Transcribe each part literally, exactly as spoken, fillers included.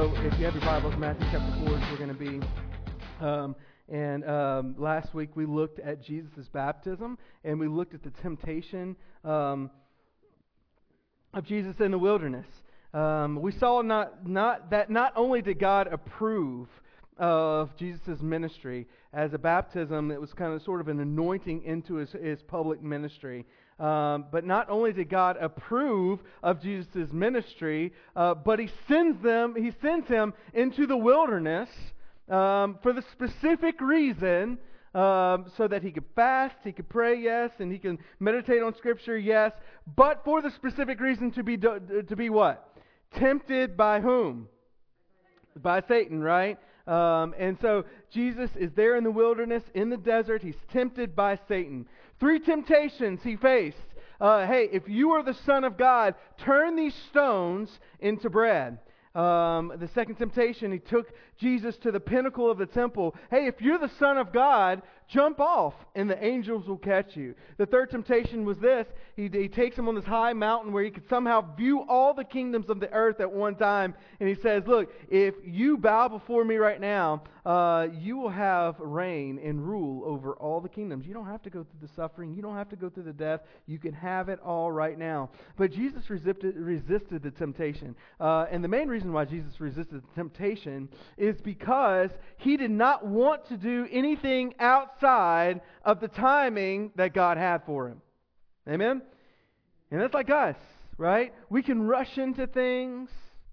so if you have your Bibles, Matthew chapter four is where we're going to be. Um, and um, last week we looked at Jesus' baptism, and we looked at the temptation um, of Jesus in the wilderness. Um, we saw not not that not only did God approve of Jesus' ministry as a baptism, it was kind of sort of an anointing into his, his public ministry. Um, but not only did God approve of Jesus' ministry, uh, but He sends them, He sends him into the wilderness um, for the specific reason um, so that he could fast, he could pray, yes, and he can meditate on Scripture, yes, but for the specific reason to be to be what? Tempted by whom? By Satan, right? Um, and so Jesus is there in the wilderness, in the desert. He's tempted by Satan. Three temptations he faced. Uh, hey, if you are the Son of God, turn these stones into bread. Um, the second temptation, he took Jesus to the pinnacle of the temple. Hey, if you're the Son of God, jump off and the angels will catch you. The third temptation was this. He, he takes him on this high mountain where he could somehow view all the kingdoms of the earth at one time. And he says, look, if you bow before me right now, uh, you will have reign and rule over all the kingdoms. You don't have to go through the suffering. You don't have to go through the death. You can have it all right now. But Jesus resisted, resisted the temptation. Uh, and the main reason why Jesus resisted the temptation is because he did not want to do anything outside of the timing that God had for him. Amen? And that's like us, right? We can rush into things.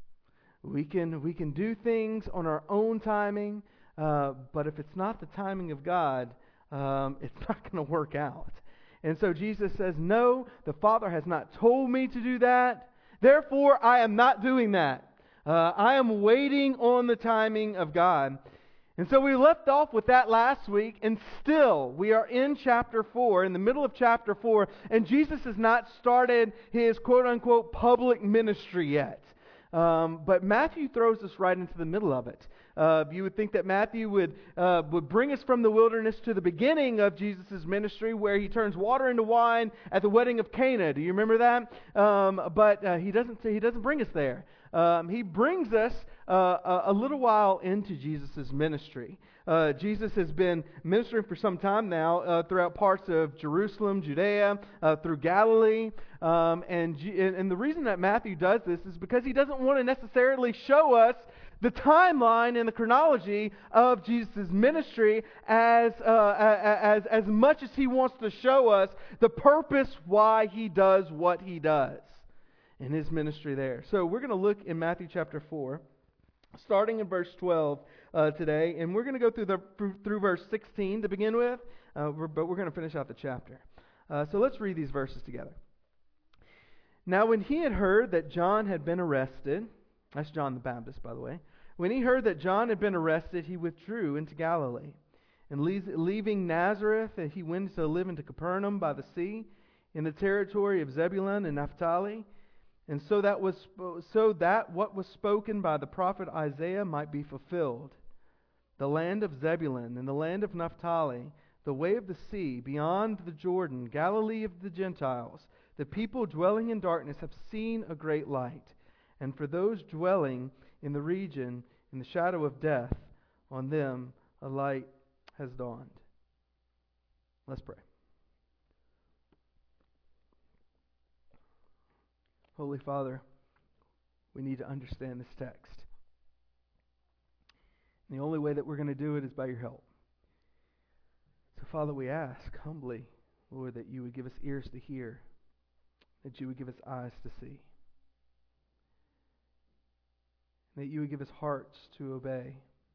We can we can do things on our own timing. Uh, but if it's not the timing of God, um, it's not going to work out. And so Jesus says, no, the Father has not told me to do that. Therefore, I am not doing that. Uh, I am waiting on the timing of God. And so we left off with that last week, and still we are in chapter four, in the middle of chapter four, and Jesus has not started his quote-unquote public ministry yet. Um, but Matthew throws us right into the middle of it. Uh, you would think that Matthew would uh, would bring us from the wilderness to the beginning of Jesus' ministry, where he turns water into wine at the wedding of Cana. Do you remember that? Um, but uh, he doesn't. He doesn't bring us there. Um, he brings us uh, a, a little while into Jesus' ministry. Uh, Jesus has been ministering for some time now uh, throughout parts of Jerusalem, Judea, uh, through Galilee. Um, and, and the reason that Matthew does this is because he doesn't want to necessarily show us the timeline and the chronology of Jesus' ministry as, uh, as, as much as he wants to show us the purpose why he does what he does in his ministry there. So we're going to look in Matthew chapter four, starting in verse twelve uh, today, and we're going to go through the through, through verse sixteen to begin with, uh, we're, but we're going to finish out the chapter. Uh, so let's read these verses together. Now when he had heard that John had been arrested, that's John the Baptist, by the way. When he heard that John had been arrested, he withdrew into Galilee. And leaving Nazareth, he went to live into Capernaum by the sea, in the territory of Zebulun and Naphtali, and so that was so that what was spoken by the prophet Isaiah might be fulfilled. The land of Zebulun and the land of Naphtali, the way of the sea, beyond the Jordan, Galilee of the Gentiles, the people dwelling in darkness have seen a great light. And for those dwelling in the region in the shadow of death, on them a light has dawned. Let's pray. Holy Father, we need to understand this text. And the only way that we're going to do it is by your help. So, Father, we ask humbly, Lord, that you would give us ears to hear, that you would give us eyes to see, that you would give us hearts to obey.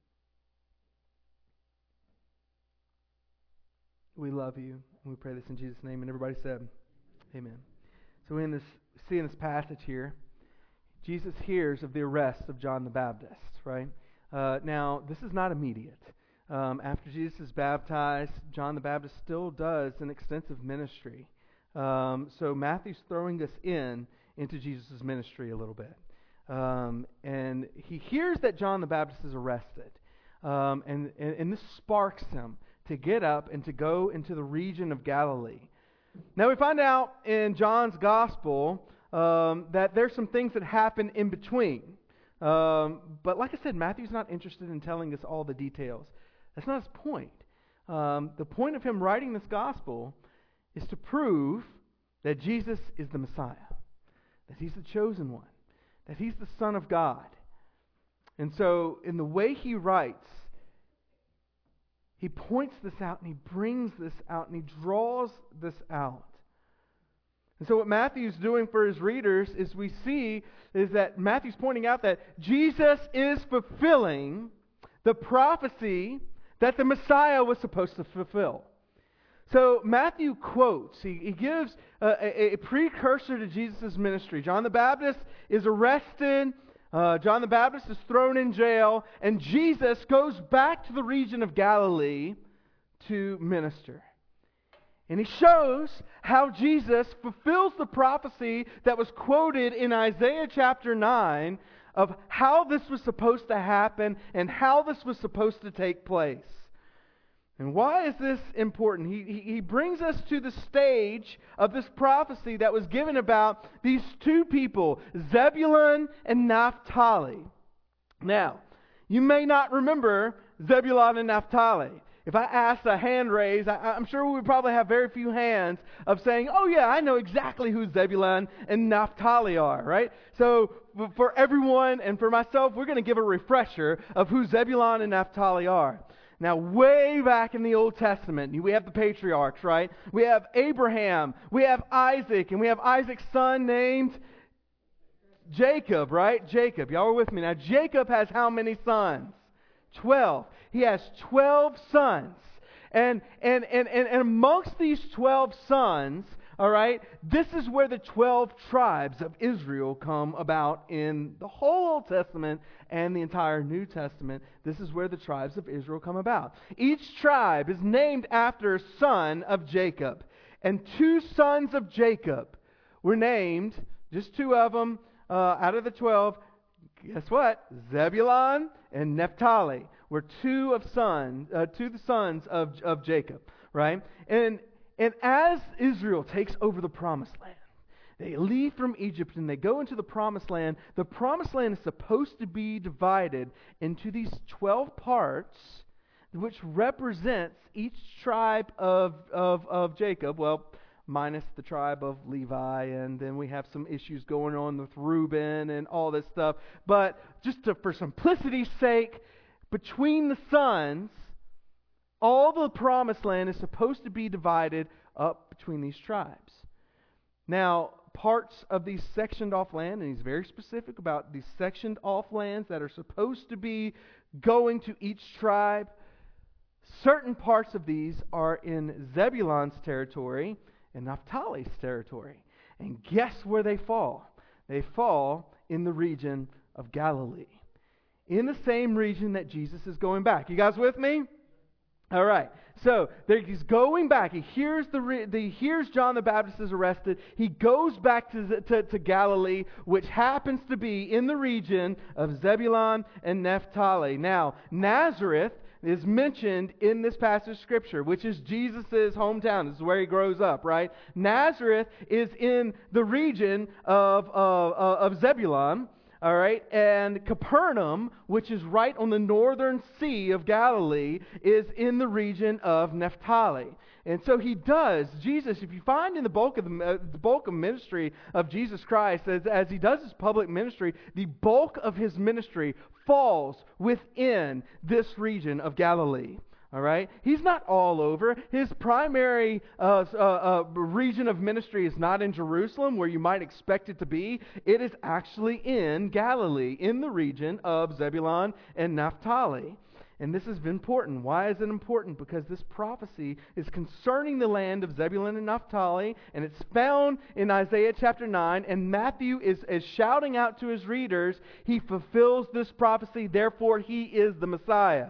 We love you, and we pray this in Jesus' name. And everybody said, amen. So in this, see in this passage here, Jesus hears of the arrest of John the Baptist, right? Uh, now, this is not immediate. Um, after Jesus is baptized, John the Baptist still does an extensive ministry. Um, so Matthew's throwing us in into Jesus' ministry a little bit. Um, and he hears that John the Baptist is arrested. Um, and, and, and this sparks him to get up and to go into the region of Galilee. Now we find out in John's Gospel um, that there's some things that happen in between. Um, but like I said, Matthew's not interested in telling us all the details. That's not his point. Um, the point of him writing this gospel is to prove that Jesus is the Messiah, that he's the chosen one, that he's the Son of God. And so in the way he writes, he points this out and he brings this out and he draws this out. And so what Matthew's doing for his readers is we see is that Matthew's pointing out that Jesus is fulfilling the prophecy that the Messiah was supposed to fulfill. So Matthew quotes, he, he gives a, a, a precursor to Jesus' ministry. John the Baptist is arrested, uh, John the Baptist is thrown in jail, and Jesus goes back to the region of Galilee to minister. And he shows how Jesus fulfills the prophecy that was quoted in Isaiah chapter nine of how this was supposed to happen and how this was supposed to take place. And why is this important? He, he, he brings us to the stage of this prophecy that was given about these two people, Zebulun and Naphtali. Now, you may not remember Zebulun and Naphtali. If I asked a hand raise, I, I'm sure we would probably have very few hands of saying, oh yeah, I know exactly who Zebulun and Naphtali are, right? So for everyone and for myself, we're going to give a refresher of who Zebulun and Naphtali are. Now, way back in the Old Testament, we have the patriarchs, right? We have Abraham, we have Isaac, and we have Isaac's son named Jacob, right? Jacob. Y'all are with me. Now, Jacob has how many sons? Twelve. He has twelve sons. And, and, and, and, and amongst these twelve sons, all right, this is where the twelve tribes of Israel come about in the whole Old Testament and the entire New Testament. This is where the tribes of Israel come about. Each tribe is named after a son of Jacob. And two sons of Jacob were named, just two of them uh, out of the twelve. Guess what? Zebulun and Naphtali were two of sons, uh, two of the sons of, of Jacob, right? And And as Israel takes over the Promised Land, they leave from Egypt and they go into the Promised Land. The Promised Land is supposed to be divided into these twelve parts, which represents each tribe of, of, of Jacob, well, minus the tribe of Levi, and then we have some issues going on with Reuben and all this stuff. But just to, for simplicity's sake, between the sons, all the Promised Land is supposed to be divided up between these tribes. Now, parts of these sectioned off land, and he's very specific about these sectioned off lands that are supposed to be going to each tribe. Certain parts of these are in Zebulun's territory and Naphtali's territory. And guess where they fall? They fall in the region of Galilee. In the same region that Jesus is going back. You guys with me? All right, so there, he's going back. He hears the, the hears John the Baptist is arrested. He goes back to, to, to Galilee, which happens to be in the region of Zebulun and Naphtali. Now, Nazareth is mentioned in this passage of Scripture, which is Jesus' hometown. This is where he grows up, right? Nazareth is in the region of, of, of Zebulun. All right, and Capernaum, which is right on the northern sea of Galilee, is in the region of Naphtali. And so he does, Jesus, if you find in the bulk of the, uh, the bulk of ministry of Jesus Christ, as, as he does his public ministry, the bulk of his ministry falls within this region of Galilee. All right? He's not all over. His primary uh, uh, uh, region of ministry is not in Jerusalem, where you might expect it to be. It is actually in Galilee, in the region of Zebulun and Naphtali. And this is important. Why is it important? Because this prophecy is concerning the land of Zebulun and Naphtali, and it's found in Isaiah chapter nine, and Matthew is, is shouting out to his readers, he fulfills this prophecy, therefore he is the Messiah.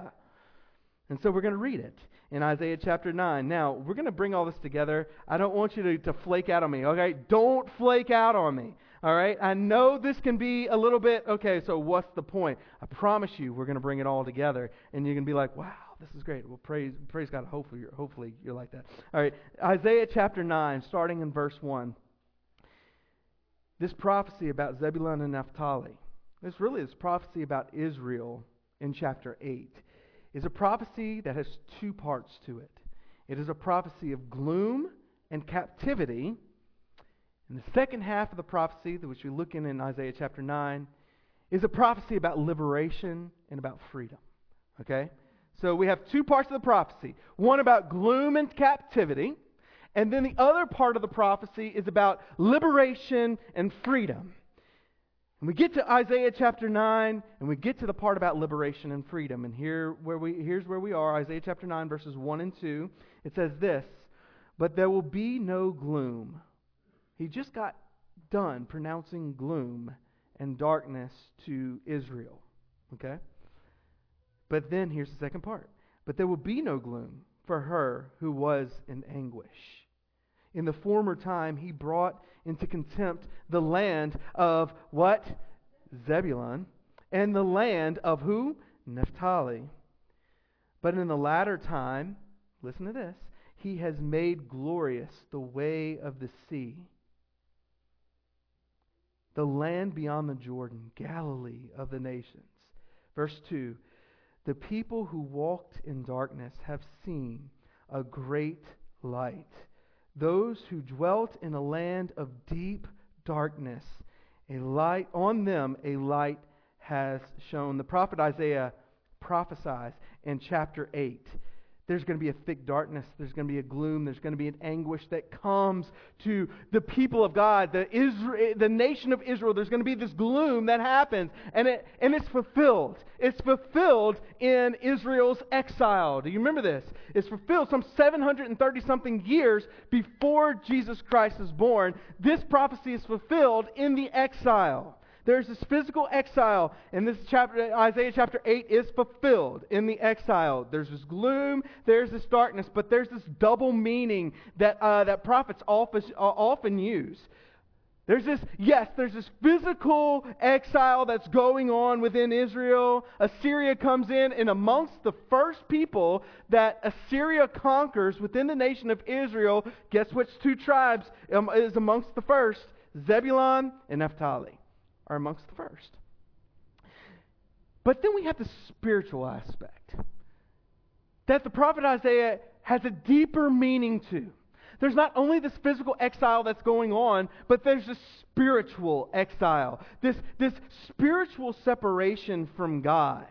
And so we're going to read it in Isaiah chapter nine. Now, we're going to bring all this together. I don't want you to, to flake out on me, okay? Don't flake out on me, all right? I know this can be a little bit, okay, so what's the point? I promise you we're going to bring it all together, and you're going to be like, wow, this is great. Well, praise praise God. Hopefully you're, hopefully you're like that. All right, Isaiah chapter nine, starting in verse one. This prophecy about Zebulun and Naphtali. this really is prophecy about Israel in chapter eight, is a prophecy that has two parts to it. It is a prophecy of gloom and captivity. And the second half of the prophecy, which we look in in Isaiah chapter nine, is a prophecy about liberation and about freedom. Okay? So we have two parts of the prophecy. One about gloom and captivity, and then the other part of the prophecy is about liberation and freedom. And we get to Isaiah chapter nine, and we get to the part about liberation and freedom. And here where we here's where we are, Isaiah chapter nine, verses one and two. It says this, "But there will be no gloom." He just got done pronouncing gloom and darkness to Israel. Okay? But then here's the second part. "But there will be no gloom for her who was in anguish. In the former time he brought into contempt the land of" what? Zebulun. "And the land of" who? Naphtali. "But in the latter time," listen to this, "he has made glorious the way of the sea, the land beyond the Jordan, Galilee of the nations." Verse two, "The people who walked in darkness have seen a great light. Those who dwelt in a land of deep darkness, a light on them a light has shone." The prophet Isaiah prophesies in chapter eight. There's going to be a thick darkness. There's going to be a gloom. There's going to be an anguish that comes to the people of God, the Israel, the nation of Israel. There's going to be this gloom that happens, and it and it's fulfilled. It's fulfilled in Israel's exile. Do you remember this? It's fulfilled some seven hundred thirty something years before Jesus Christ is born. This prophecy is fulfilled in the exile. There's this physical exile, and this chapter, Isaiah chapter eight, is fulfilled in the exile. There's this gloom, there's this darkness, but there's this double meaning that uh, that prophets often, uh, often use. There's this, yes, there's this physical exile that's going on within Israel. Assyria comes in, and amongst the first people that Assyria conquers within the nation of Israel, guess which two tribes um, is amongst the first? Zebulun and Naphtali are amongst the first. But then we have the spiritual aspect that the prophet Isaiah has a deeper meaning to. There's not only this physical exile that's going on, but there's this spiritual exile, this, this spiritual separation from God.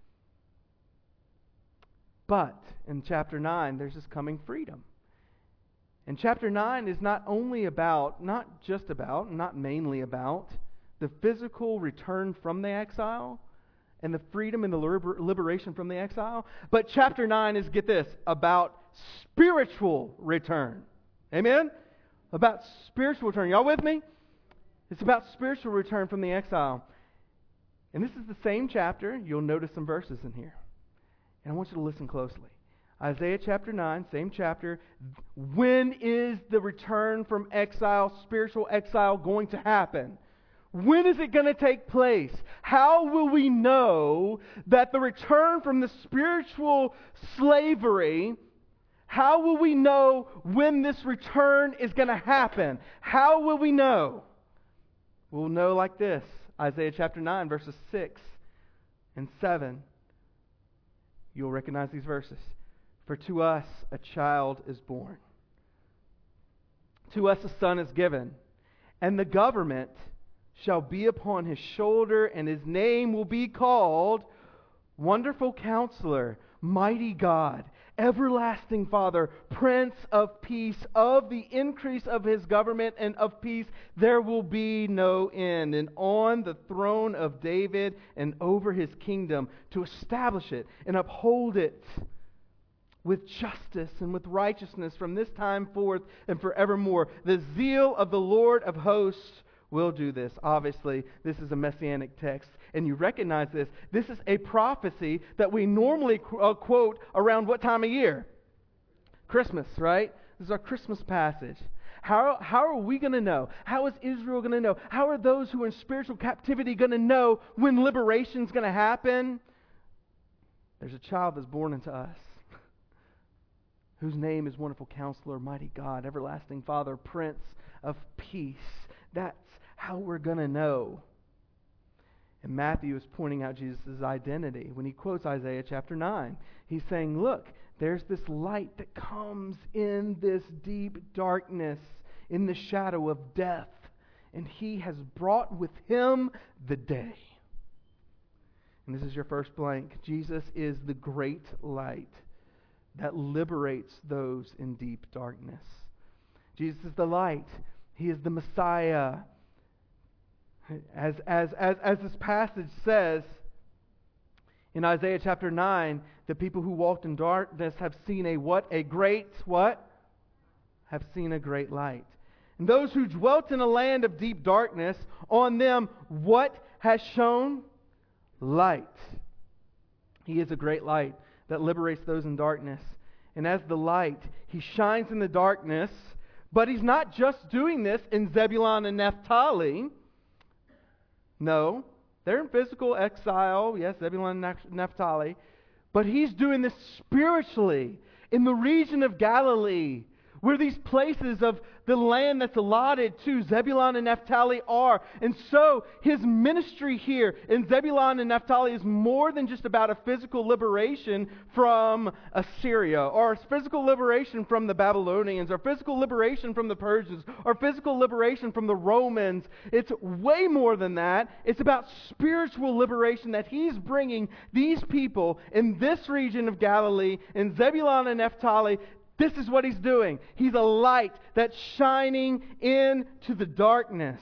But in chapter nine, there's this coming freedom. And chapter nine is not only about, not just about, not mainly about, the physical return from the exile and the freedom and the liber- liberation from the exile. But chapter nine is, get this, about spiritual return. Amen? About spiritual return. Y'all with me? It's about spiritual return from the exile. And this is the same chapter. You'll notice some verses in here. And I want you to listen closely. Isaiah chapter nine, same chapter. When is the return from exile, spiritual exile, going to happen? When is it going to take place? How will we know that the return from the spiritual slavery, how will we know when this return is going to happen? How will we know? We'll know like this. Isaiah chapter nine, verses six and seven. You'll recognize these verses. "For to us a child is born. To us a son is given, and the government shall be upon his shoulder, and his name will be called Wonderful Counselor, Mighty God, Everlasting Father, Prince of Peace. Of the increase of his government and of peace there will be no end. And on the throne of David and over his kingdom, to establish it and uphold it with justice and with righteousness from this time forth and forevermore. The zeal of the Lord of hosts will do this." Obviously, this is a messianic text, and you recognize this. This is a prophecy that we normally qu- uh, quote around what time of year? Christmas, right? This is our Christmas passage. How, how are we going to know? How is Israel going to know? How are those who are in spiritual captivity going to know when liberation is going to happen? There's a child that's born into us, whose name is Wonderful Counselor, Mighty God, Everlasting Father, Prince of Peace. That's how we're going to know. And Matthew is pointing out Jesus' identity. When he quotes Isaiah chapter nine, he's saying, look, there's this light that comes in this deep darkness, in the shadow of death. And he has brought with him the day. And this is your first blank. Jesus is the great light that liberates those in deep darkness. Jesus is the light. He is the Messiah. As, as, as, as this passage says in Isaiah chapter nine, the people who walked in darkness have seen a what? A great what? Have seen a great light. And those who dwelt in a land of deep darkness, on them what has shone? Light. He is a great light that liberates those in darkness. And as the light, He shines in the darkness. But He's not just doing this in Zebulun and Naphtali. No, they're in physical exile. Yes, Zebulun and Naphtali. But He's doing this spiritually in the region of Galilee, where these places of the land that's allotted to Zebulun and Naphtali are. And so His ministry here in Zebulun and Naphtali is more than just about a physical liberation from Assyria, or a physical liberation from the Babylonians, or physical liberation from the Persians, or physical liberation from the Romans. It's way more than that. It's about spiritual liberation that He's bringing these people in this region of Galilee, in Zebulun and Naphtali. This is what He's doing. He's a light that's shining into the darkness.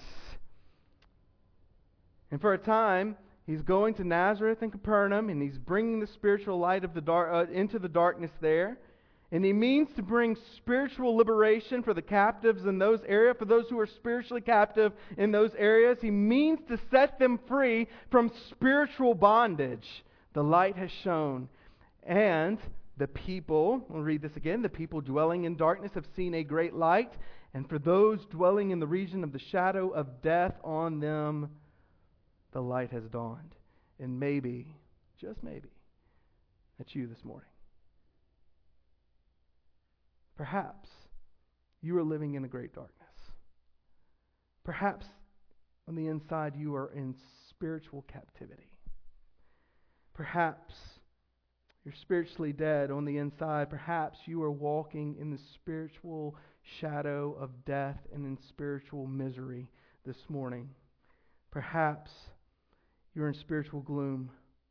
And for a time, He's going to Nazareth and Capernaum, and He's bringing the spiritual light of the dark uh, into the darkness there. And He means to bring spiritual liberation for the captives in those areas, for those who are spiritually captive in those areas. He means to set them free from spiritual bondage. The light has shone. And the people, we'll read this again, the people dwelling in darkness have seen a great light, and for those dwelling in the region of the shadow of death, on them the light has dawned. And maybe, just maybe, that's you this morning. Perhaps you are living in a great darkness. Perhaps on the inside you are in spiritual captivity. Perhaps you're spiritually dead on the inside. Perhaps you are walking in the spiritual shadow of death and in spiritual misery this morning. Perhaps you're in spiritual gloom.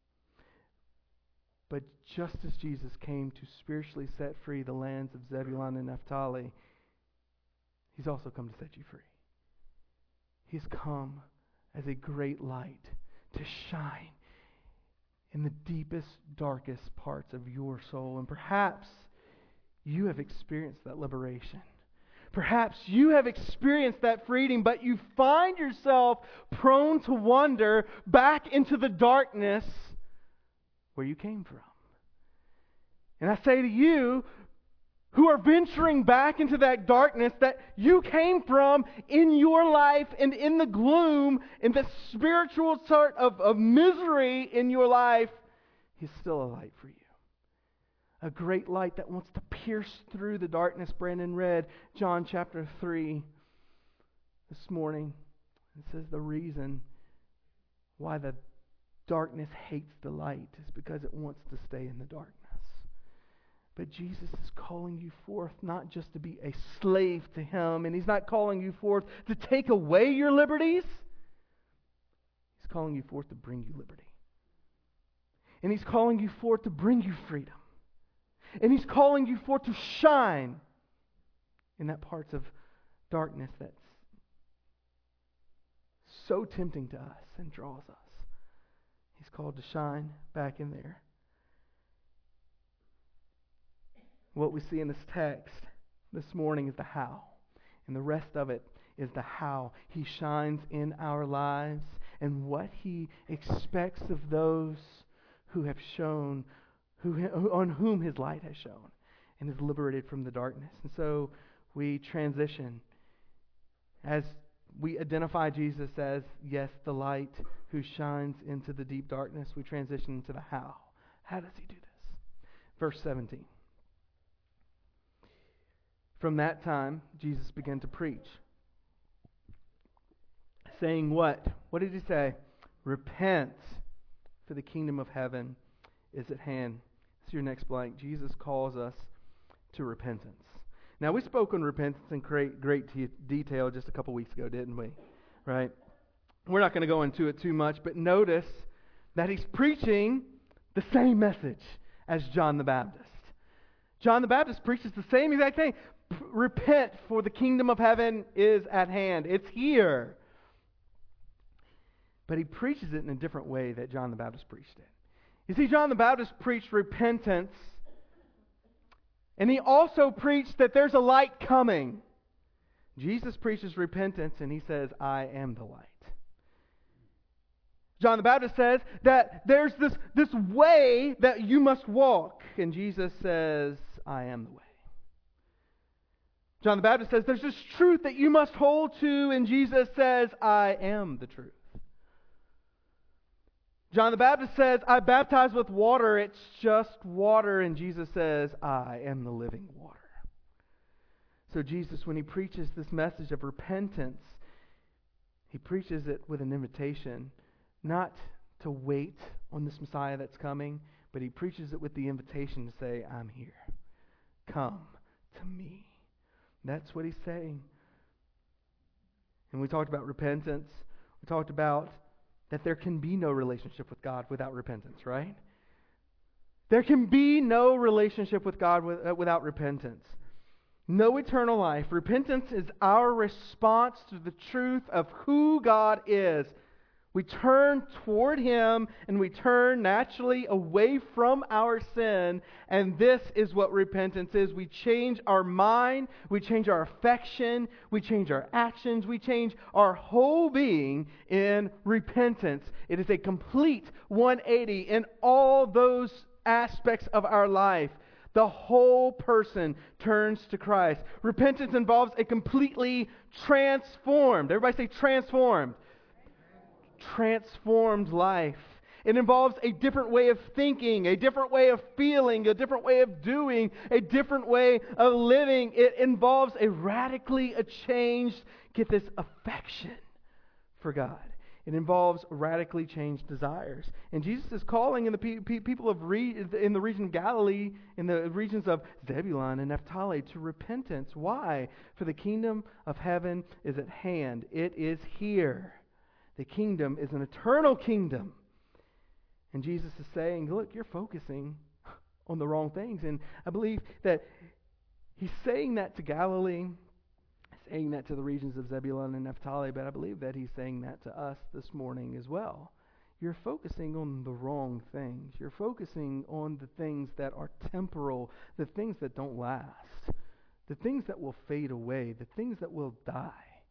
But just as Jesus came to spiritually set free the lands of Zebulun and Naphtali, He's also come to set you free. He's come as a great light to shine in the deepest, darkest parts of your soul. And perhaps you have experienced that liberation. Perhaps you have experienced that freedom, but you find yourself prone to wander back into the darkness where you came from. And I say to you, who are venturing back into that darkness that you came from in your life and in the gloom, in the spiritual sort of, of misery in your life, He's still a light for you. A great light that wants to pierce through the darkness. Brandon read John chapter three this morning. It says the reason why the darkness hates the light is because it wants to stay in the darkness. But Jesus is calling you forth not just to be a slave to Him, and He's not calling you forth to take away your liberties. He's calling you forth to bring you liberty. And He's calling you forth to bring you freedom. And He's calling you forth to shine in that parts of darkness that's so tempting to us and draws us. He's called to shine back in there. What we see in this text this morning is the how. And the rest of it is the how. He shines in our lives and what He expects of those who have shown, who on whom His light has shone and is liberated from the darkness. And so we transition as we identify Jesus as, yes, the light who shines into the deep darkness. We transition into the how. How does He do this? Verse seventeen. From that time, Jesus began to preach, saying what? What did He say? Repent, for the kingdom of heaven is at hand. It's your next blank. Jesus calls us to repentance. Now, we spoke on repentance in great, great t- detail just a couple weeks ago, didn't we? Right? We're not going to go into it too much, but notice that he's preaching the same message as John the Baptist. John the Baptist preaches the same exact thing. P- repent, for the kingdom of heaven is at hand. It's here. But he preaches it in a different way that John the Baptist preached it. You see, John the Baptist preached repentance, and he also preached that there's a light coming. Jesus preaches repentance, and he says, I am the light. John the Baptist says that there's this, this way that you must walk, and Jesus says, I am the way. John the Baptist says there's this truth that you must hold to, and Jesus says, I am the truth. John the Baptist says, I baptize with water, it's just water, and Jesus says, I am the living water. So Jesus, when he preaches this message of repentance, he preaches it with an invitation, not to wait on this Messiah that's coming, but he preaches it with the invitation to say, I'm here. Come to me. That's what he's saying. And we talked about repentance. We talked about that there can be no relationship with God without repentance, right? There can be no relationship with God with, uh, without repentance. No eternal life. Repentance is our response to the truth of who God is. We turn toward Him and we turn naturally away from our sin, and this is what repentance is. We change our mind, we change our affection, we change our actions, we change our whole being in repentance. It is a complete one eighty in all those aspects of our life. The whole person turns to Christ. Repentance involves a completely transformed, everybody say transformed. Transformed life. It involves a different way of thinking, a different way of feeling, a different way of doing, a different way of living. It involves a radically a changed, get this, affection for God. It involves radically changed desires. And Jesus is calling in the pe- pe- people of re- in the region of Galilee, in the regions of Zebulun and Naphtali, to repentance. Why? For the kingdom of heaven is at hand. It is here. The kingdom is an eternal kingdom. And Jesus is saying, look, you're focusing on the wrong things. And I believe that he's saying that to Galilee, saying that to the regions of Zebulun and Naphtali, but I believe that he's saying that to us this morning as well. You're focusing on the wrong things. You're focusing on the things that are temporal, the things that don't last, the things that will fade away, the things that will die.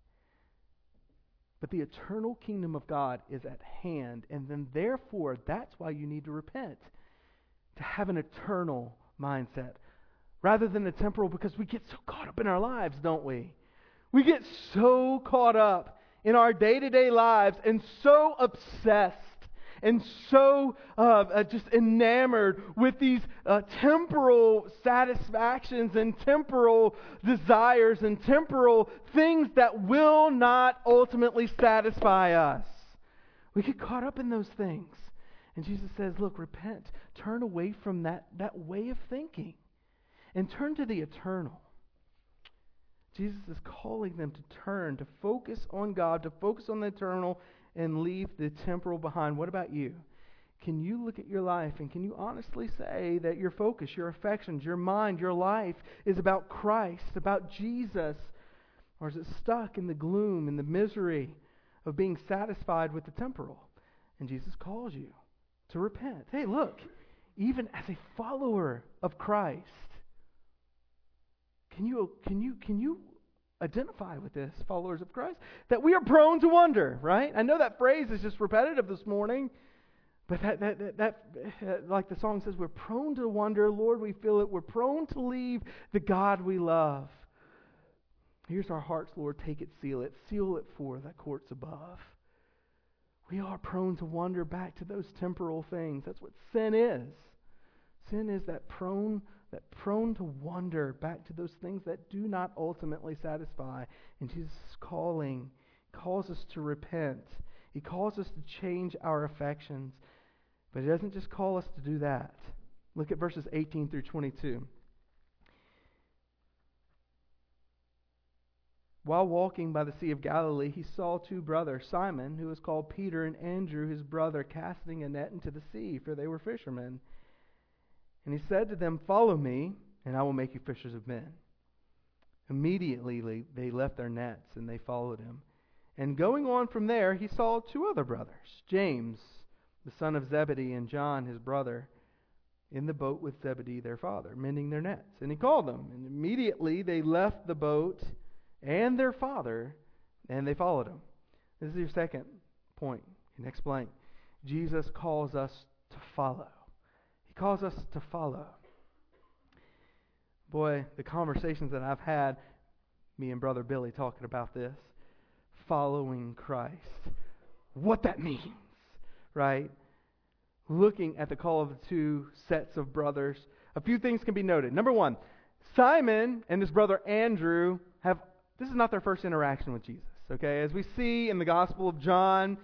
But the eternal kingdom of God is at hand, and then therefore that's why you need to repent, to have an eternal mindset rather than a temporal, because we get so caught up in our lives, don't we? We get so caught up in our day-to-day lives and so obsessed and so uh, uh, just enamored with these uh, temporal satisfactions and temporal desires and temporal things that will not ultimately satisfy us. We get caught up in those things. And Jesus says, look, repent. Turn away from that, that way of thinking and turn to the eternal. Jesus is calling them to turn, to focus on God, to focus on the eternal, and leave the temporal behind. What about you? Can you look at your life and can you honestly say that your focus, your affections, your mind, your life is about Christ, about Jesus? Or is it stuck in the gloom and the misery of being satisfied with the temporal? And Jesus calls you to repent. Hey, look, even as a follower of Christ, can you can you can you identify with this, followers of Christ, that we are prone to wonder, right? I know that phrase is just repetitive this morning, but that, that, that, that uh, like the song says, we're prone to wonder. Lord, we feel it. We're prone to leave the God we love. Here's our hearts, Lord. Take it, seal it. Seal it for the courts above. We are prone to wander back to those temporal things. That's what sin is. Sin is that prone that prone to wander back to those things that do not ultimately satisfy. And Jesus' calling calls us to repent. He calls us to change our affections. But He doesn't just call us to do that. Look at verses eighteen through twenty-two. While walking by the Sea of Galilee, he saw two brothers, Simon, who was called Peter, and Andrew, his brother, casting a net into the sea, for they were fishermen. And he said to them, "Follow me, and I will make you fishers of men." Immediately they left their nets, and they followed him. And going on from there, he saw two other brothers, James, the son of Zebedee, and John, his brother, in the boat with Zebedee, their father, mending their nets. And he called them, and immediately they left the boat and their father, and they followed him. This is your second point. You can explain. Jesus calls us to follow. He calls us to follow. Boy, the conversations that I've had, me and Brother Billy talking about this, following Christ, what that means, right? Looking at the call of the two sets of brothers, a few things can be noted. Number one, Simon and his brother Andrew have This is not their first interaction with Jesus, okay? As we see in the Gospel of John,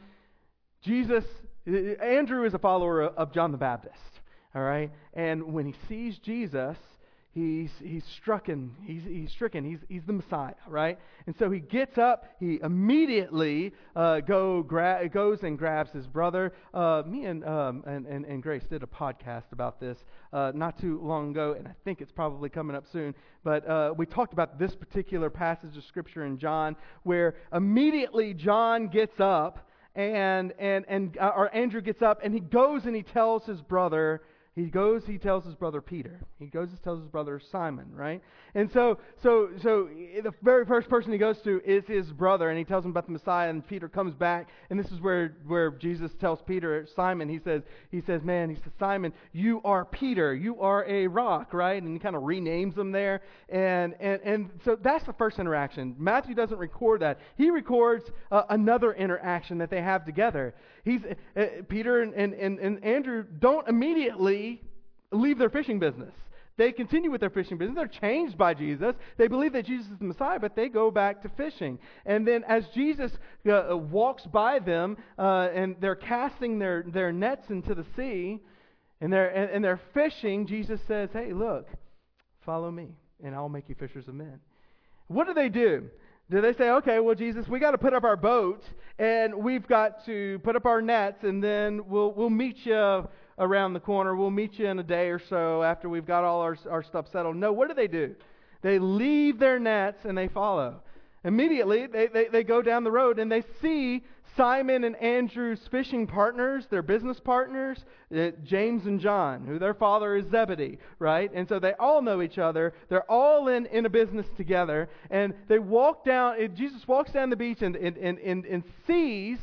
Jesus, Andrew is a follower of John the Baptist, all right? And when he sees Jesus, he's he's stricken, he's he's stricken, he's he's the Messiah, right? And so he gets up, he immediately uh, go gra- goes and grabs his brother. Uh, me and, um, and and and Grace did a podcast about this uh, not too long ago, and I think it's probably coming up soon. But uh, we talked about this particular passage of Scripture in John, where immediately John gets up, and and and uh, or Andrew gets up, and he goes and he tells his brother. He goes, he tells his brother Peter. He goes and tells his brother Simon, right? And so, so, so the very first person he goes to is his brother, and he tells him about the Messiah. And Peter comes back, and this is where, where Jesus tells Peter, Simon. He says, he says, man, he says, Simon, you are Peter. You are a rock, right? And he kind of renames him there, and and and so that's the first interaction. Matthew doesn't record that. He records uh, another interaction that they have together. He's uh, Peter and, and and and Andrew don't immediately leave their fishing business. They continue with their fishing business. They're changed by Jesus. They believe that Jesus is the Messiah, but they go back to fishing. And then as Jesus uh, walks by them, uh, and they're casting their, their nets into the sea, and they're and, and they're fishing, Jesus says, "Hey, look, follow me, and I'll make you fishers of men." What do they do? Do they say, "Okay, well, Jesus, we got to put up our boat, and we've got to put up our nets, and then we'll we'll meet you around the corner. We'll meet you in a day or so after we've got all our our stuff settled"? No, what do they do? They leave their nets and they follow. Immediately, they, they, they go down the road and they see Simon and Andrew's fishing partners, their business partners, uh, James and John, who their father is Zebedee, right? And so they all know each other. They're all in, in a business together. And they walk down, uh, Jesus walks down the beach and, and, and, and, and sees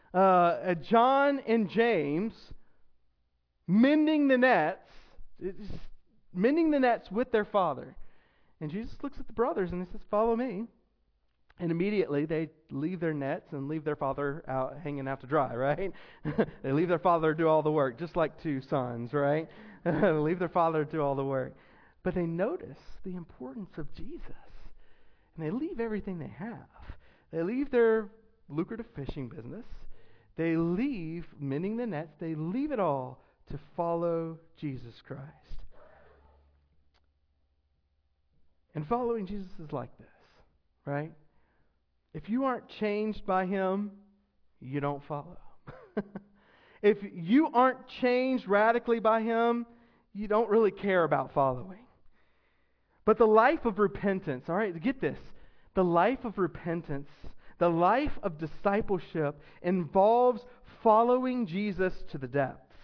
uh, John and James mending the nets, mending the nets with their father. And Jesus looks at the brothers and he says, "Follow me." And immediately they leave their nets and leave their father out hanging out to dry, right? They leave their father to do all the work, just like two sons, right? Leave their father to do all the work. But they notice the importance of Jesus. And they leave everything they have. They leave their lucrative fishing business. They leave mending the nets. They leave it all to follow Jesus Christ. And following Jesus is like this, right? If you aren't changed by Him, you don't follow. If you aren't changed radically by Him, you don't really care about following. But the life of repentance, all right, get this. The life of repentance, the life of discipleship involves following Jesus to the depths.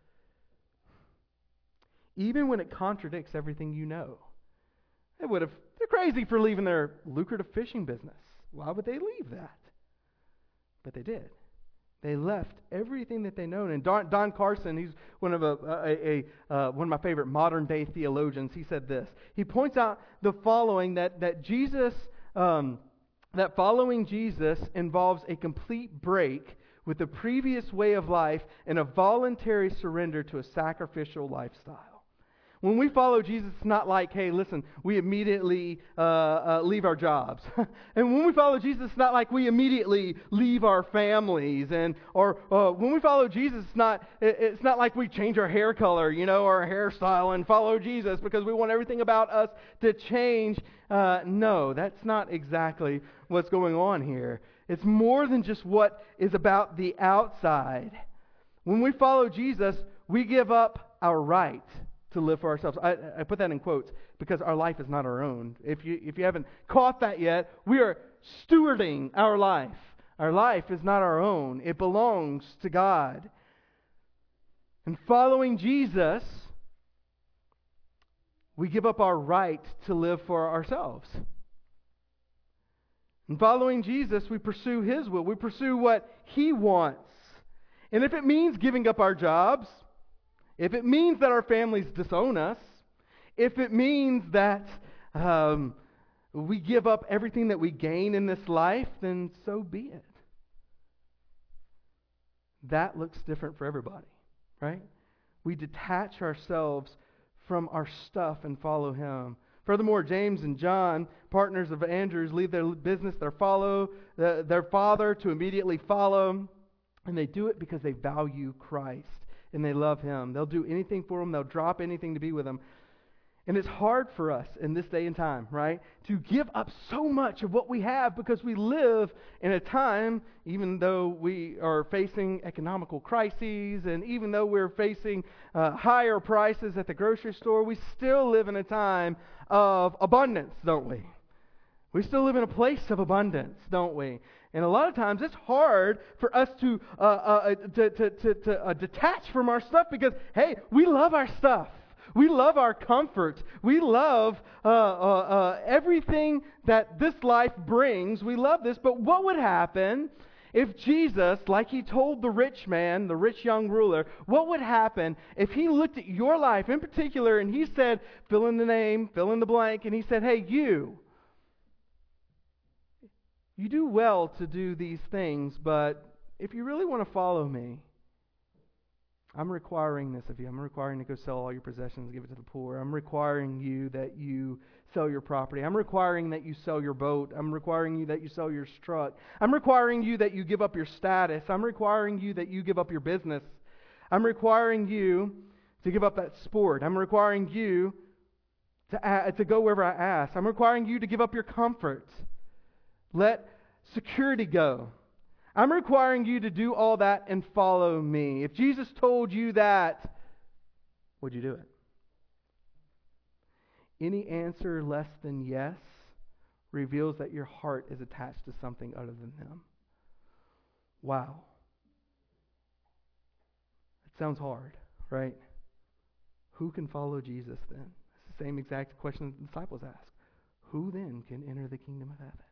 Even when it contradicts everything you know. They would have, they're crazy for leaving their lucrative fishing business. Why would they leave that? But they did. They left everything that they know. And Don, Don Carson, he's one of a, a, a uh, one of my favorite modern day theologians. He said this. He points out the following: that that Jesus, um, that following Jesus involves a complete break with the previous way of life and a voluntary surrender to a sacrificial lifestyle. When we follow Jesus, it's not like, hey, listen, we immediately uh, uh, leave our jobs. And when we follow Jesus, it's not like we immediately leave our families. And or uh, when we follow Jesus, it's not it, it's not like we change our hair color, you know, or our hairstyle and follow Jesus because we want everything about us to change. Uh, no, that's not exactly what's going on here. It's more than just what is about the outside. When we follow Jesus, we give up our right to live for ourselves. I, I put that in quotes because our life is not our own. If you if you haven't caught that yet, we are stewarding our life. Our life is not our own. It belongs to God. And following Jesus, we give up our right to live for ourselves. And following Jesus, we pursue His will. We pursue what He wants. And if it means giving up our jobs, if it means that our families disown us, if it means that um, we give up everything that we gain in this life, then so be it. That looks different for everybody, right? We detach ourselves from our stuff and follow Him. Furthermore, James and John, partners of Andrew's, leave their business, their follow, uh, their father to immediately follow, and they do it because they value Christ. And they love Him. They'll do anything for Him. They'll drop anything to be with Him. And it's hard for us in this day and time, right, to give up so much of what we have because we live in a time, even though we are facing economical crises and even though we're facing uh, higher prices at the grocery store, we still live in a time of abundance, don't we? We still live in a place of abundance, don't we? And a lot of times it's hard for us to uh, uh, to to, to, to uh, detach from our stuff because, hey, we love our stuff. We love our comfort. We love uh, uh, uh, everything that this life brings. We love this. But what would happen if Jesus, like He told the rich man, the rich young ruler, what would happen if He looked at your life in particular and He said, fill in the name, fill in the blank, and He said, hey, you, You do well to do these things, but if you really want to follow me, I'm requiring this of you. I'm requiring you to go sell all your possessions and give it to the poor. I'm requiring you that you sell your property. I'm requiring that you sell your boat. I'm requiring you that you sell your truck. I'm requiring you that you give up your status. I'm requiring you that you give up your business. I'm requiring you to give up that sport. I'm requiring you to, uh, to go wherever I ask. I'm requiring you to give up your comfort. Let security go. I'm requiring you to do all that and follow me. If Jesus told you that, would you do it? Any answer less than yes reveals that your heart is attached to something other than Him. Wow. It sounds hard, right? Who can follow Jesus then? It's the same exact question the disciples asked. Who then can enter the kingdom of heaven?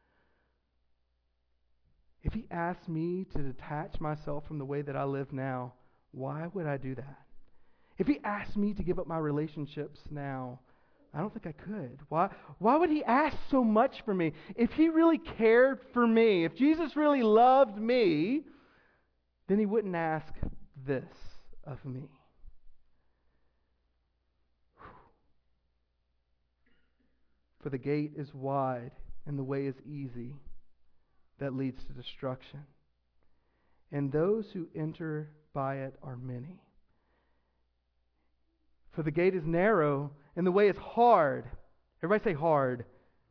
If He asked me to detach myself from the way that I live now, why would I do that? If He asked me to give up my relationships now, I don't think I could. Why, why would He ask so much for me? If He really cared for me, if Jesus really loved me, then He wouldn't ask this of me. For the gate is wide and the way is easy that leads to destruction, and those who enter by it are many. For the gate is narrow and the way is hard. Everybody say hard.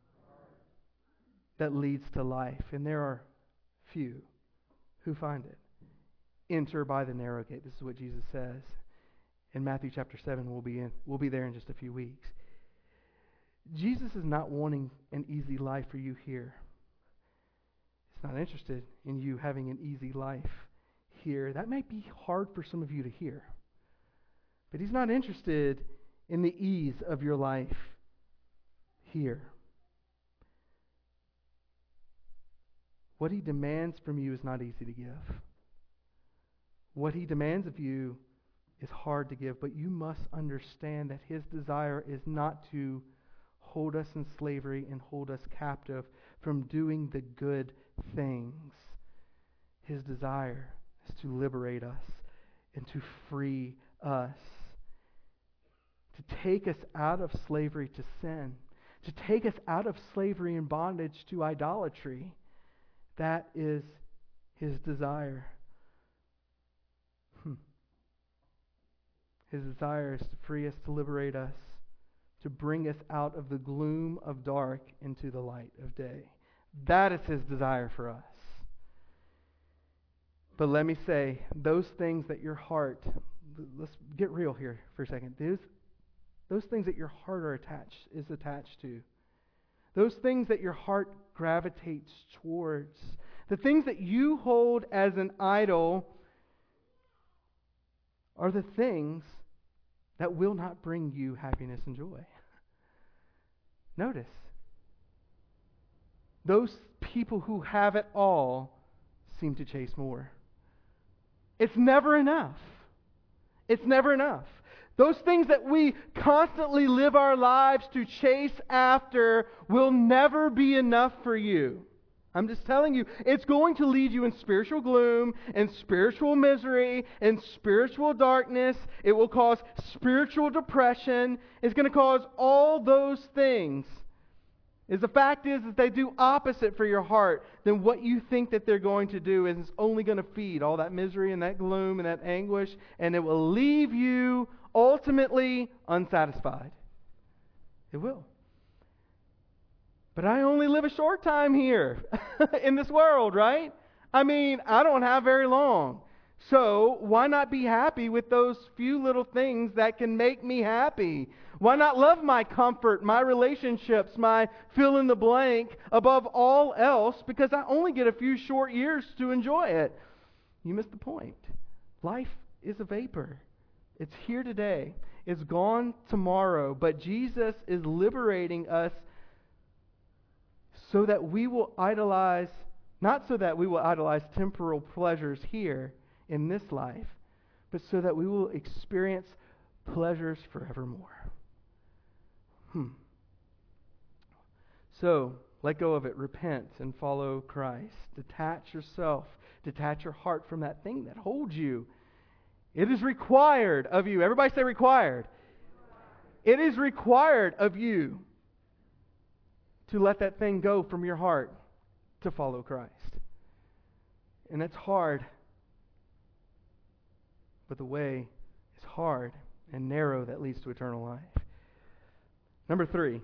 That leads to life, and there are few who find it. Enter by the narrow gate. This is what Jesus says in Matthew chapter seven. We'll be in. We'll be there in just a few weeks. Jesus is not wanting an easy life for you here. He's not interested in you having an easy life here. That might be hard for some of you to hear. But He's not interested in the ease of your life here. What He demands from you is not easy to give. What He demands of you is hard to give, but you must understand that His desire is not to hold us in slavery and hold us captive from doing the good things. His desire is to liberate us and to free us, to take us out of slavery to sin, to take us out of slavery and bondage to idolatry. That is his desire. Hmm. His desire is to free us, to liberate us, to bring us out of the gloom of dark into the light of day. That is his desire for us. But let me say, those things that your heart, let's get real here for a second. Those, those things that your heart are attached, is attached to, those things that your heart gravitates towards, the things that you hold as an idol are the things that will not bring you happiness and joy. Notice, those people who have it all seem to chase more. It's never enough. It's never enough. Those things that we constantly live our lives to chase after will never be enough for you. I'm just telling you, it's going to lead you in spiritual gloom and spiritual misery and spiritual darkness. It will cause spiritual depression. It's going to cause all those things. Is the fact is that they do opposite for your heart than what you think that they're going to do, and it's only going to feed all that misery and that gloom and that anguish, and it will leave you ultimately unsatisfied. It will. But I only live a short time here in this world, right? I mean, I don't have very long. So why not be happy with those few little things that can make me happy? Why not love my comfort, my relationships, my fill in the blank above all else, because I only get a few short years to enjoy it? You missed the point. Life is a vapor. It's here today. It's gone tomorrow. But Jesus is liberating us so that we will idolize, not so that we will idolize temporal pleasures here in this life, but so that we will experience pleasures forevermore. Hmm. So, let go of it. Repent and follow Christ. Detach yourself. Detach your heart from that thing that holds you. It is required of you. Everybody say required. It is required of you to let that thing go from your heart to follow Christ. And it's hard. But the way is hard and narrow that leads to eternal life. Number three.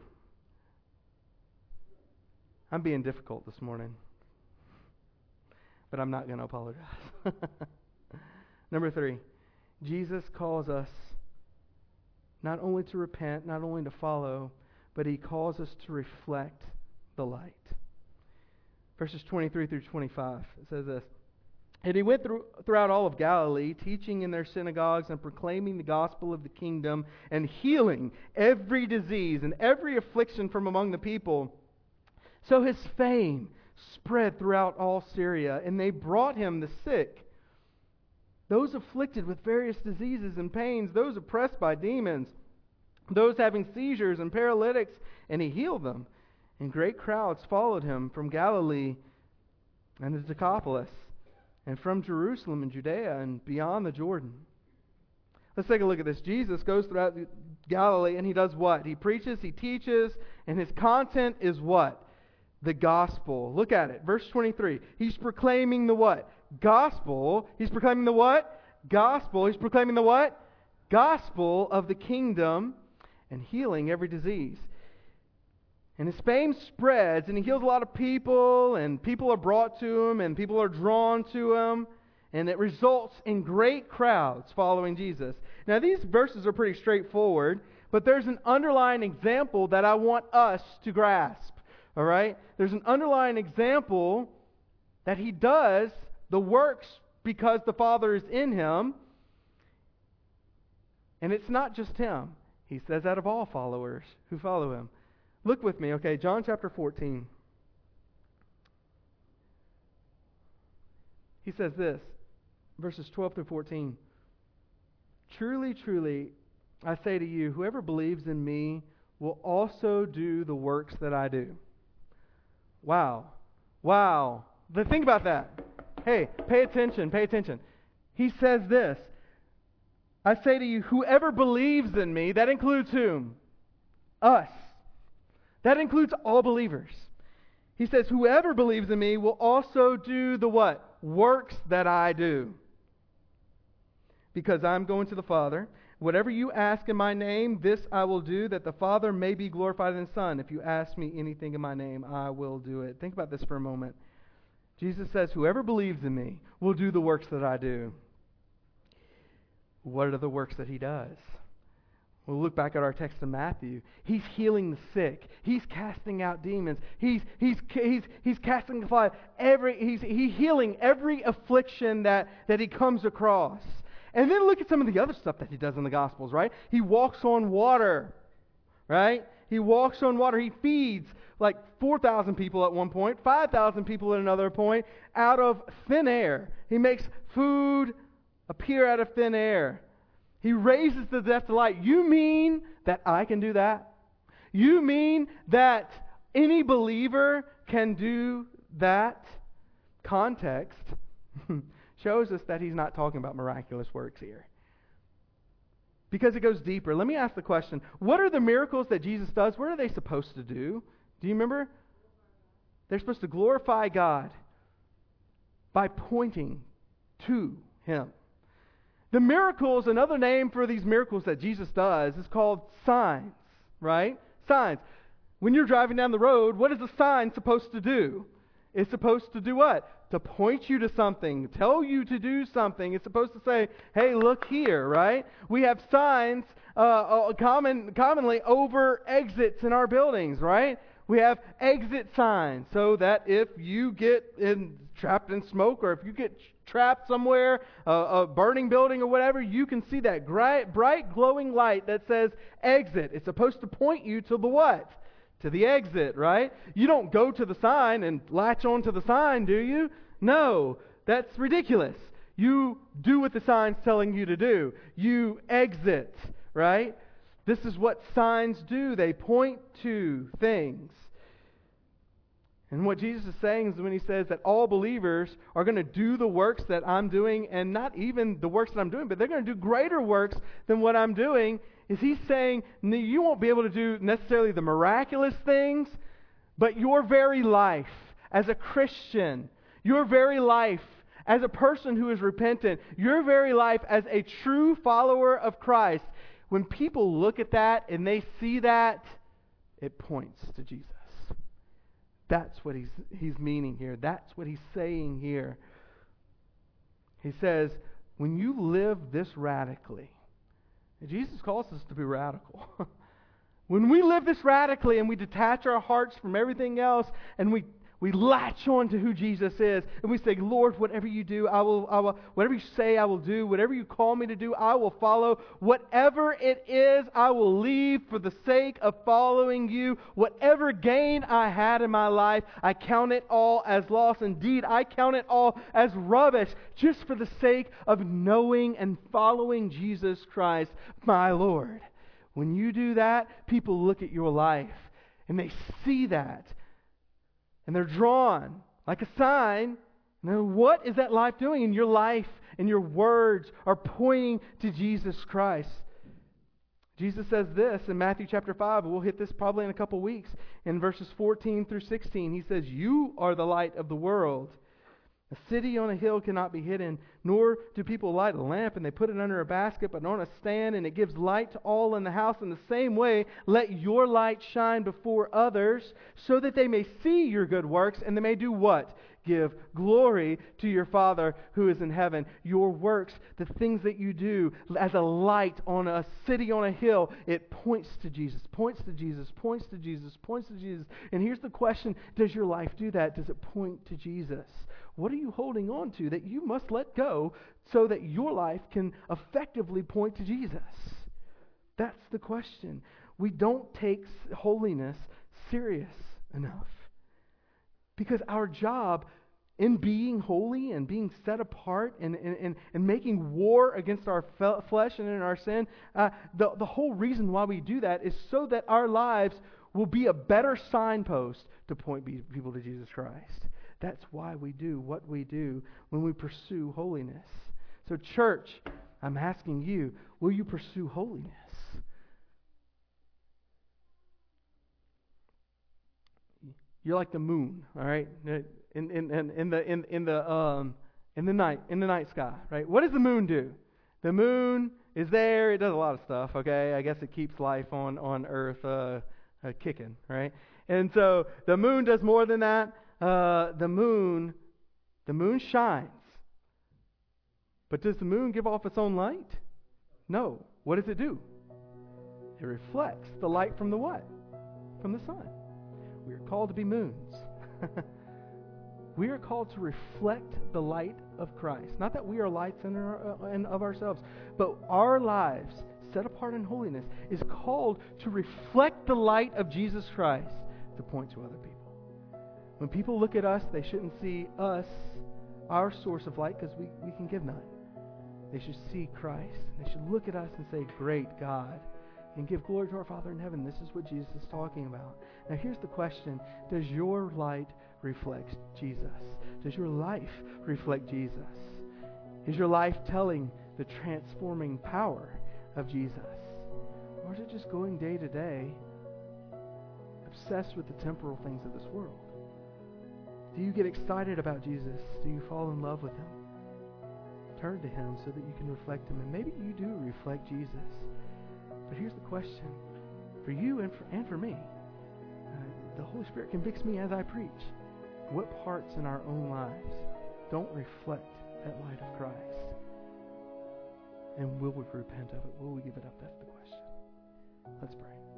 I'm being difficult this morning. But I'm not going to apologize. Number three. Jesus calls us not only to repent, not only to follow, but He calls us to reflect the light. Verses twenty-three through twenty-five. It says this. And He went through, throughout all of Galilee, teaching in their synagogues and proclaiming the gospel of the kingdom and healing every disease and every affliction from among the people. So His fame spread throughout all Syria, and they brought Him the sick, those afflicted with various diseases and pains, those oppressed by demons, those having seizures and paralytics, and He healed them. And great crowds followed Him from Galilee and the Decapolis, and from Jerusalem and Judea and beyond the Jordan. Let's take a look at this. Jesus goes throughout Galilee, and He does what? He preaches, He teaches, and His content is what? The gospel. Look at it. Verse twenty-three. He's proclaiming the what? Gospel. He's proclaiming the what? Gospel. He's proclaiming the what? Gospel of the kingdom and healing every disease. And His fame spreads, and He heals a lot of people, and people are brought to Him, and people are drawn to Him, and it results in great crowds following Jesus. Now, these verses are pretty straightforward, but there's an underlying example that I want us to grasp. All right? There's an underlying example that He does the works because the Father is in Him, and it's not just Him. He says that of all followers who follow Him. Look with me, okay, John chapter fourteen. He says this, verses twelve through fourteen. Truly, truly, I say to you, whoever believes in me will also do the works that I do. Wow. Wow. But think about that. Hey, pay attention, pay attention. He says this, I say to you, whoever believes in me, that includes whom? Us. That includes all believers. He says, whoever believes in me will also do the what? Works that I do. Because I'm going to the Father. Whatever you ask in my name, this I will do, that the Father may be glorified in the Son. If you ask me anything in my name, I will do it. Think about this for a moment. Jesus says, whoever believes in me will do the works that I do. What are the works that he does? We'll look back at our text in Matthew. He's healing the sick. He's casting out demons. He's he's he's he's casting the fly. Every he's he's healing every affliction that, that he comes across. And then look at some of the other stuff that he does in the Gospels, right? He walks on water, right? He walks on water. He feeds like four thousand people at one point, five thousand people at another point, out of thin air. He makes food appear out of thin air. He raises the dead to life. You mean that I can do that? You mean that any believer can do that? Context shows us that he's not talking about miraculous works here. Because it goes deeper. Let me ask the question, what are the miracles that Jesus does? What are they supposed to do? Do you remember? They're supposed to glorify God by pointing to Him. The miracles, another name for these miracles that Jesus does is called signs, right? Signs. When you're driving down the road, what is a sign supposed to do? It's supposed to do what? To point you to something, tell you to do something. It's supposed to say, hey, look here, right? We have signs uh, uh, common, commonly over exits in our buildings, right? We have exit signs so that if you get in, trapped in smoke or if you get trapped somewhere, uh, a burning building or whatever, you can see that bright, bright glowing light that says exit. It's supposed to point you to the what? To the exit, right? You don't go to the sign and latch on to the sign, do you? No, that's ridiculous. You do what the sign's telling you to do. You exit, right? This is what signs do. They point to things. And what Jesus is saying is when he says that all believers are going to do the works that I'm doing, and not even the works that I'm doing, but they're going to do greater works than what I'm doing, is he's saying you won't be able to do necessarily the miraculous things, but your very life as a Christian, your very life as a person who is repentant, your very life as a true follower of Christ, when people look at that and they see that, it points to Jesus. That's what he's he's meaning here. That's what he's saying here. He says, when you live this radically, and Jesus calls us to be radical. When we live this radically and we detach our hearts from everything else and we we latch on to who Jesus is, and we say, Lord, whatever you do, I will, I will, whatever you say, I will do. Whatever you call me to do, I will follow. Whatever it is, I will leave for the sake of following you. Whatever gain I had in my life, I count it all as loss. Indeed, I count it all as rubbish, just for the sake of knowing and following Jesus Christ, my Lord. When you do that, people look at your life, and they see that. And they're drawn like a sign. Now, what is that life doing? And your life and your words are pointing to Jesus Christ. Jesus says this in Matthew chapter five. We'll hit this probably in a couple weeks. In verses fourteen through sixteen, he says, you are the light of the world. A city on a hill cannot be hidden, nor do people light a lamp and they put it under a basket, but on a stand, and it gives light to all in the house. In the same way, let your light shine before others, so that they may see your good works, and they may do what? Give glory to your Father who is in heaven. Your works, the things that you do, as a light on a city on a hill, it points to Jesus, points to Jesus, points to Jesus, points to Jesus. And here's the question, does your life do that? Does it point to Jesus? What are you holding on to that you must let go so that your life can effectively point to Jesus? That's the question. We don't take holiness serious enough. Because our job in being holy and being set apart and, and, and, and making war against our fe- flesh and in our sin, uh, the, the whole reason why we do that is so that our lives will be a better signpost to point people to Jesus Christ. That's why we do what we do when we pursue holiness. So church, I'm asking you, will you pursue holiness? You're like the moon, all right? In in in, in the in in the um in the night in the night sky, right? What does the moon do? The moon is there. It does a lot of stuff. Okay, I guess it keeps life on on Earth uh, uh, kicking, right? And so the moon does more than that. Uh, the moon, the moon shines. But does the moon give off its own light? No. What does it do? It reflects the light from the what? From the sun. We are called to be moons. We are called to reflect the light of Christ. Not that we are lights in, our, in of ourselves, but our lives, set apart in holiness, is called to reflect the light of Jesus Christ to point to other people. When people look at us, they shouldn't see us, our source of light, because we, we can give none. They should see Christ. They should look at us and say, great God, and give glory to our Father in heaven. This is what Jesus is talking about. Now here's the question. Does your light reflect Jesus? Does your life reflect Jesus? Is your life telling the transforming power of Jesus? Or is it just going day to day, obsessed with the temporal things of this world? Do you get excited about Jesus? Do you fall in love with Him? Turn to Him so that you can reflect Him. And maybe you do reflect Jesus. But here's the question. For you and for, and for me, uh, the Holy Spirit convicts me as I preach. What parts in our own lives don't reflect that light of Christ? And will we repent of it? Will we give it up? That's the question. Let's pray.